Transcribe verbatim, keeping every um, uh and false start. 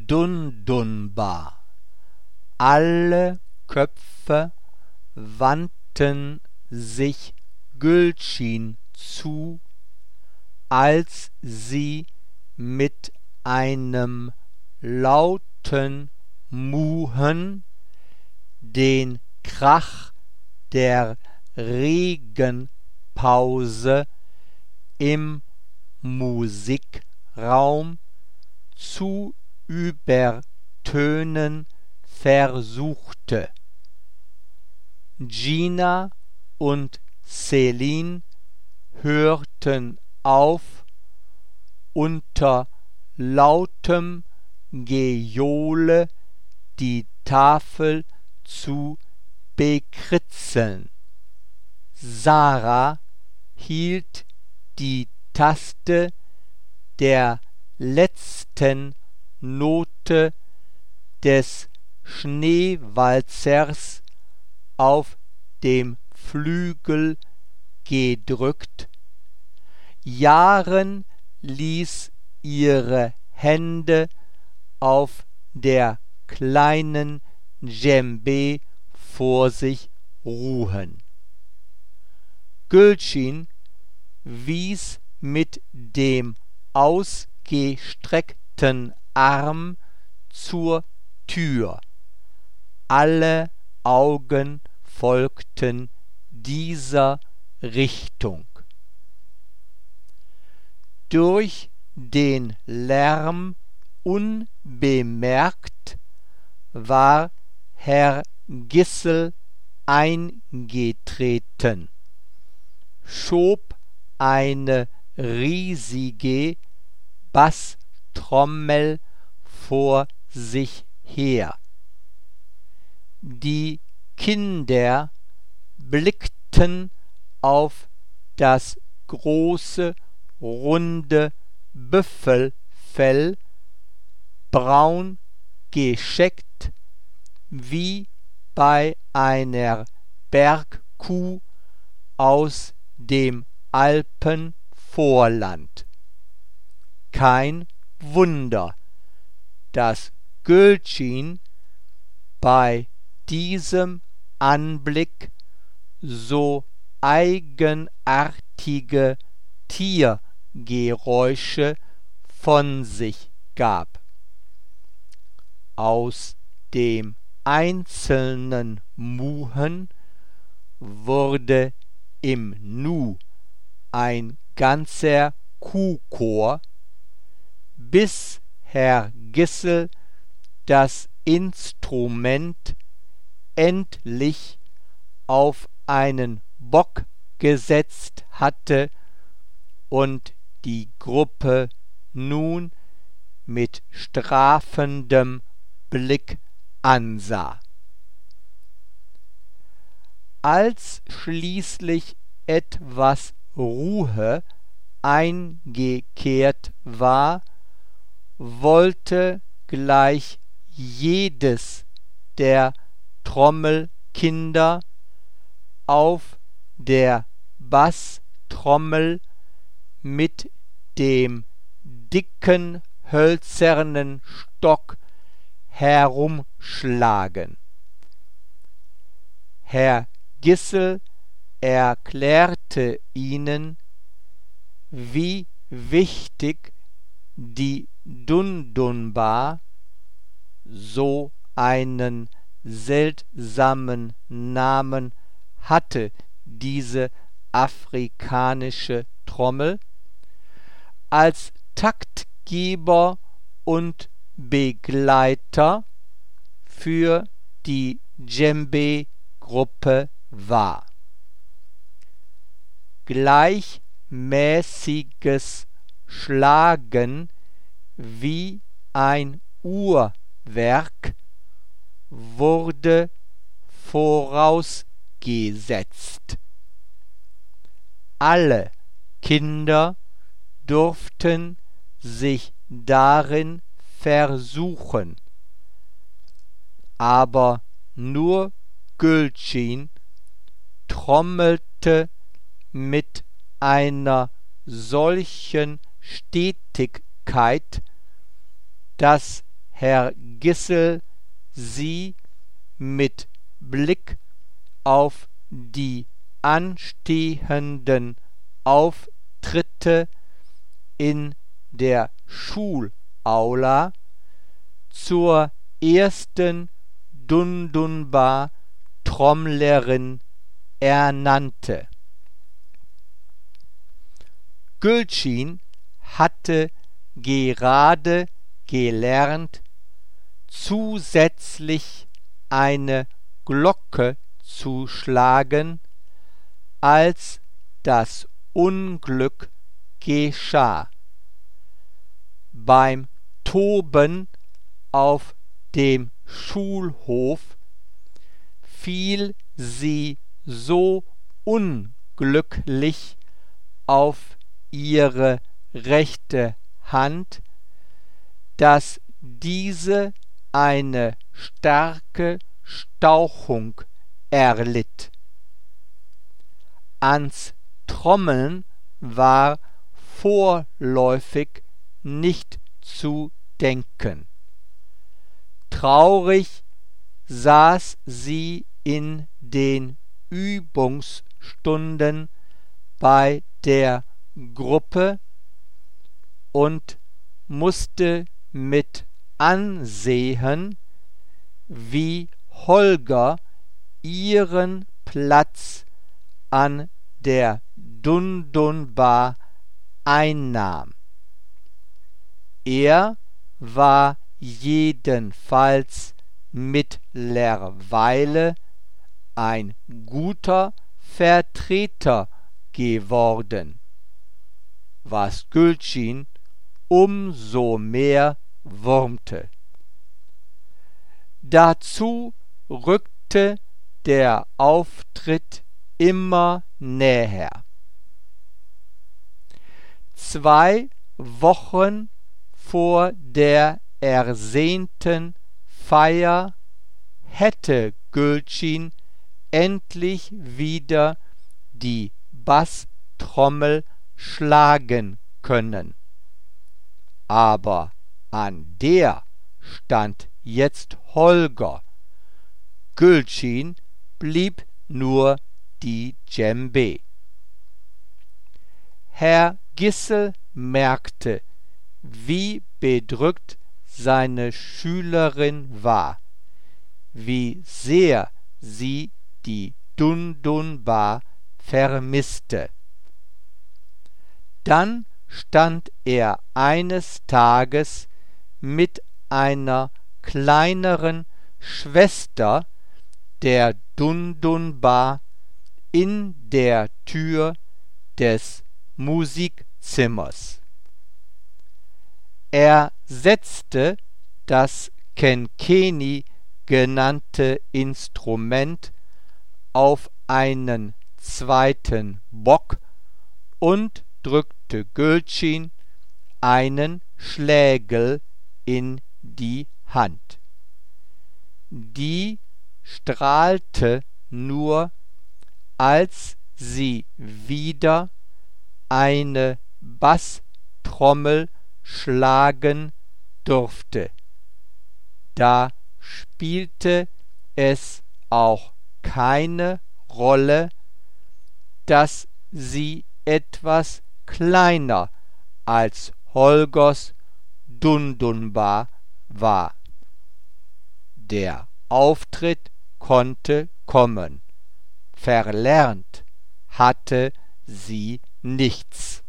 Dundunba. Alle Köpfe wandten sich Gülçin zu, als sie mit einem lauten Muhen den Krach der Regenpause im Musikraum zu übertönen versuchte. Gina und Celine hörten auf, unter lautem Gejohle die Tafel zu bekritzeln. Sarah hielt die Taste der letzten Note des Schneewalzers auf dem Flügel gedrückt. Yaren ließ ihre Hände auf der kleinen Djembe vor sich ruhen. Gülçin wies mit dem ausgestreckten Arm zur Tür. Alle Augen folgten dieser Richtung. Durch den Lärm unbemerkt war Herr Gissel eingetreten, schob eine riesige Basstrommel vor sich her. Die Kinder blickten auf das große, runde Büffelfell, braun gescheckt wie bei einer Bergkuh aus dem Alpenvorland. Kein Wunder, dass Gülçin bei diesem Anblick so eigenartige Tiergeräusche von sich gab. Aus dem einzelnen Muhen wurde im Nu ein ganzer Kuhchor, bis Herr Gissel das Instrument endlich auf einen Bock gesetzt hatte und die Gruppe nun mit strafendem Blick ansah. Als schließlich etwas Ruhe eingekehrt war, wollte gleich jedes der Trommelkinder auf der Basstrommel mit dem dicken hölzernen Stock herumschlagen. Herr Gissel erklärte ihnen, wie wichtig die Dundunba, so einen seltsamen Namen hatte diese afrikanische Trommel, als Taktgeber und Begleiter für die Djembe-Gruppe war. Gleichmäßiges Schlagen wie ein Uhrwerk wurde vorausgesetzt. Alle Kinder durften sich darin versuchen, aber nur Gülçin trommelte mit einer solchen Stetigkeit, dass Herr Gissel sie mit Blick auf die anstehenden Auftritte in der Schulaula zur ersten Dundunba-Trommlerin ernannte. Gülçin hatte gerade gelernt, zusätzlich eine Glocke zu schlagen, als das Unglück geschah. Beim Toben auf dem Schulhof fiel sie so unglücklich auf ihre rechte Hand, dass diese eine starke Stauchung erlitt. Ans Trommeln war vorläufig nicht zu denken. Traurig saß sie in den Übungsstunden bei der Gruppe und musste mit ansehen, wie Holger ihren Platz an der Dundunba einnahm. Er war jedenfalls mittlerweile ein guter Vertreter geworden, was Gülçin umso mehr wurmte. Dazu rückte der Auftritt immer näher. Zwei Wochen vor der ersehnten Feier hätte Gülçin endlich wieder die Basstrommel schlagen können. Aber an der stand jetzt Holger. Gülçin blieb nur die Djembe. Herr Gissel merkte, wie bedrückt seine Schülerin war, wie sehr sie die Dundunba vermisste. Dann stand er eines Tages mit einer kleineren Schwester der Dundunba in der Tür des Musikzimmers. Er setzte das Kenkeni genannte Instrument auf einen zweiten Bock und drückte Gülçin einen Schlägel in die Hand. Die strahlte nur, als sie wieder eine Basstrommel schlagen durfte. Da spielte es auch keine Rolle, dass sie etwas kleiner als Holgers Dundunba war. Der Auftritt konnte kommen. Verlernt hatte sie nichts.